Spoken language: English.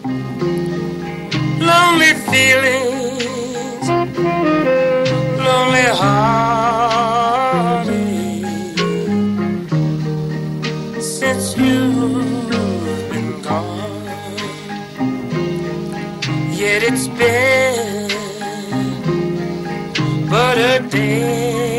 lonely feelings, lonely heartache. Since you've been gone, yet it's been but a day.